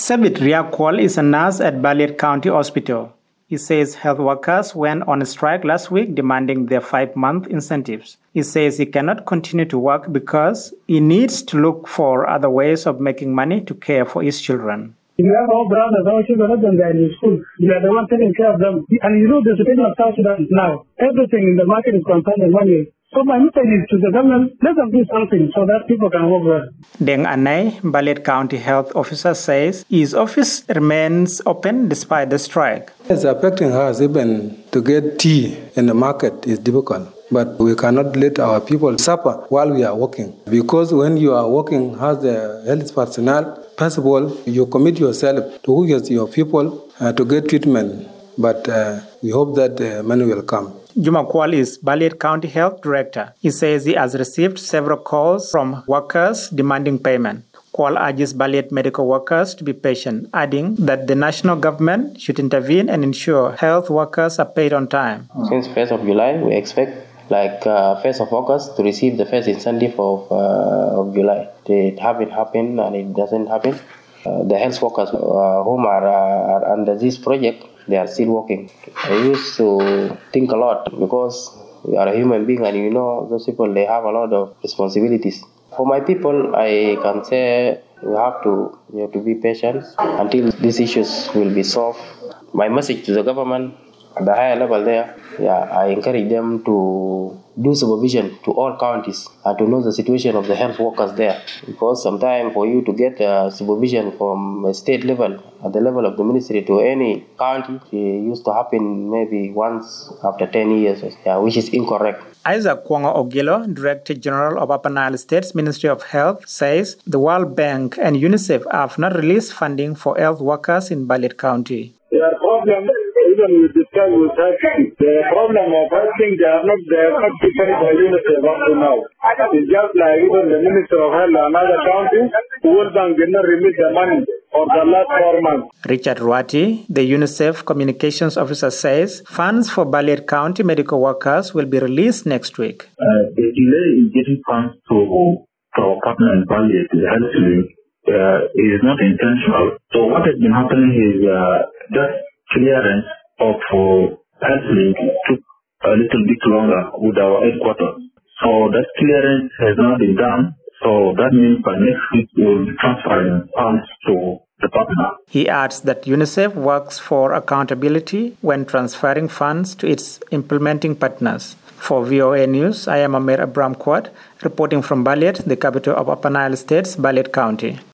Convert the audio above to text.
Sabit Riakwal is a nurse at Balliet County Hospital. He says health workers went on a strike last week demanding their 5-month incentives. He says he cannot continue to work because he needs to look for other ways of making money to care for his children. We have our brothers, our children, they're in school. We are the ones taking care of them. And you know the situation of South Sudan now. Everything in the market is concerning money. So my message is to the government, let them do something so that people can work well. Deng Anay, Balliet County Health Officer, says his office remains open despite the strike. It's affecting us. Even to get tea in the market is difficult. But we cannot let our people suffer while we are working. Because when you are working as the health personnel, first of all, you commit yourself to your people to get treatment. But we hope that money will come. Juma Kwal is Balliet County Health Director. He says he has received several calls from workers demanding payment. Kwal urges Balliet medical workers to be patient, adding that the national government should intervene and ensure health workers are paid on time. Since 1st of July, we expect 1st of August to receive the first incentive of July. It haven't happened and it doesn't happen. The health workers whom are under this project, they are still working. I used to think a lot because we are a human being and those people, they have a lot of responsibilities. For my people, I can say you have to be patient until these issues will be solved. My message to the government at the higher level there, I encourage them to do supervision to all counties and to know the situation of the health workers there. Because sometimes for you to get supervision from a state level, at the level of the ministry to any county, it used to happen maybe once after 10 years, which is incorrect. Isaac Kwongo Ogilo, Director General of Upper Nile State's Ministry of Health, says the World Bank and UNICEF have not released funding for health workers in Balliet County. There are problems. Even we discussed with health, the problem of healthing, they have not taken it by UNICEF up to now. It's just like even the Minister of Health and other counties, World Bank did not release the money for the last 4 months. Richard Ruati, the UNICEF Communications Officer, says funds for Balliet County medical workers will be released next week. The delay in getting funds to our partner in Balliet, the health link, is not intentional. So what has been happening is just clearance of health link took a little bit longer with our headquarters. So that clearance has not been done. So that means by next week we will be transferring funds to the partner. He adds that UNICEF works for accountability when transferring funds to its implementing partners. For VOA News, I am Amir Abram Quad, reporting from Balliet, the capital of Upper Nile State's Balliet County.